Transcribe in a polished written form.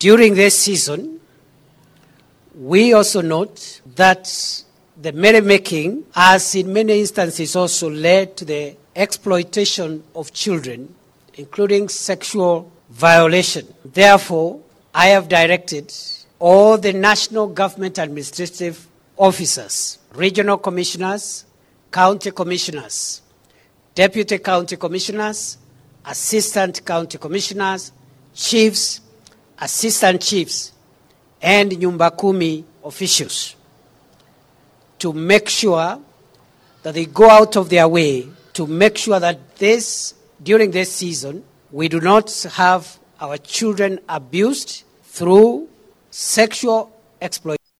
During this season, we also note that the merrymaking has in many instances also led to the exploitation of children, including sexual violation. Therefore, I have directed all the national government administrative officers, regional commissioners, county commissioners, deputy county commissioners, assistant county commissioners, chiefs, assistant chiefs, and Nyumba Kumi officials to make sure that they go out of their way to make sure that during this season, we do not have our children abused through sexual exploitation.